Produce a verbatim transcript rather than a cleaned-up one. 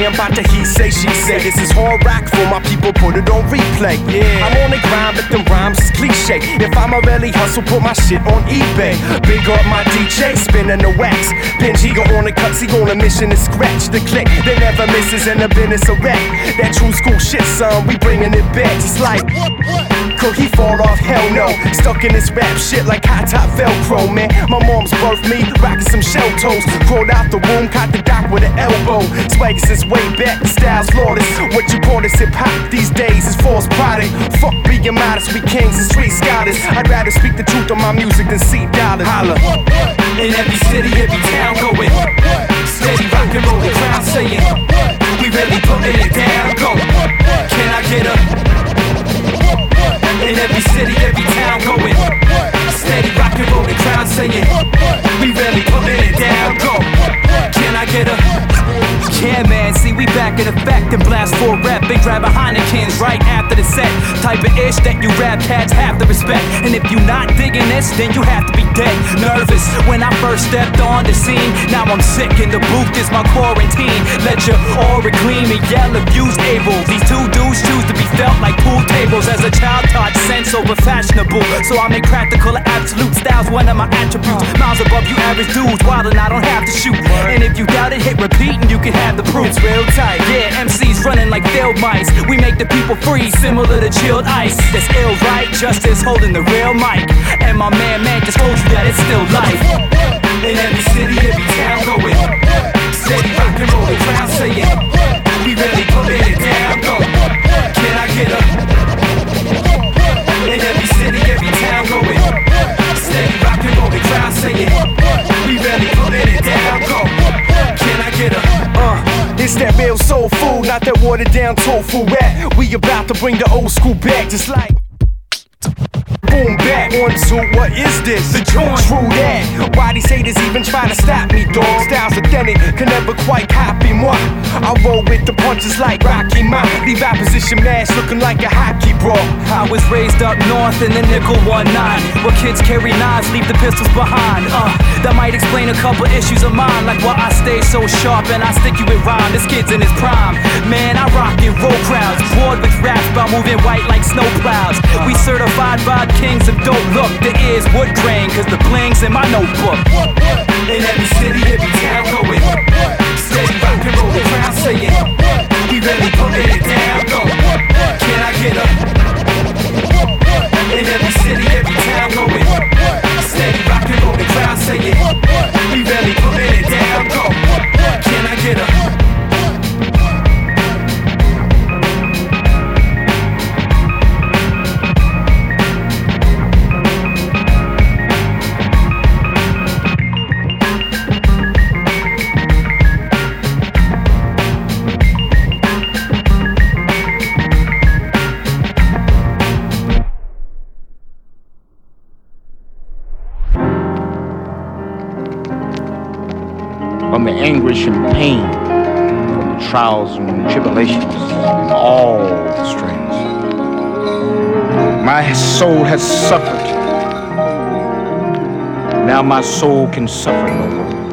I'm about to he say, she say. This is hard rock for my people, put it on replay. Yeah, I'm on the grind, but them rhymes is cliche. If I'ma really hustle, put my shit on eBay. Big up my D J, spinning the wax. Pinjigo on the cuts, he on a mission to scratch the click. They never misses and the business a wreck. That true school shit, son, we bringing it back. It's like, could he fall off? Hell no. Stuck in this rap shit like high top Velcro, man. My mom's birthed me, rocking some shell toes. Crawled out the womb, caught the dock with an elbow. Swag since way back, the style's flawless. What you call this hip hop these days is false product. Fuck being modest, we kings and street scholars. I'd rather speak the truth on my music than see dollars. Holla. In every city, every town going. Steady rock and roll, the crowd saying, we really putting it down, go. Can I get a? In every city, every town going. Steady rock and roll, the crowd saying, we really putting it down, go. Can I get a? Yeah, man, see, we back in effect and blast for rep and grab a Heineken's right after the set. Type of ish that you rap cats have to respect. And if you not digging this, then you have to be dead. Nervous when I first stepped on the scene. Now I'm sick in the booth, this my quarantine. Let your aura gleam and yell if you's able. These two dudes choose to be felt like pool tables. As a child taught sense over fashionable. So I make practical absolute styles one of my attributes. Miles above you average dudes, wild and I don't have to shoot. And if you doubt it, hit repeat and you can have the proof. It's real tight, yeah, M Cs running like field mice. We make the people free, similar to chilled ice. That's ill, right? Justice holding the real mic. And my man, man, just told you that it's still life. In every city, every town going. Steady rock and roll, the crowd saying, we really putting it down, go. Can I get a? In every city, every town going. Steady rock and roll, the crowd saying, we really putting it down, go. Can I get a? Uh, it's that real soul food, not that watered down tofu rap. We about to bring the old school back, just like boom back. One, two, what is this? The joint. True that. Why these haters even try to stop me, dog? Styles authentic, can never quite copy moi. I roll with the punches like Rocky Mount. Leave opposition mask looking like a hockey bro. I was raised up north in the nickel one nine, where kids carry knives, leave the pistols behind. Uh, that might explain a couple issues of mine, like why I stay so sharp and I stick you with rhyme. This kid's in his prime. Man, I rock and roll crowds, bored with raps by moving white like snow clouds. We certified by kings of dope look. The ears wood grain, cause the bling's in my notebook. In every city, every town going. Steady rock and roll, the crowd saying, we really putting it down, go. Can I get a? In every city, every town going. Steady rock and roll, the crowd saying, we really putting it down, go. Can I get a? From the anguish and pain, from the trials and tribulations, and all the strains. My soul has suffered. Now my soul can suffer no more.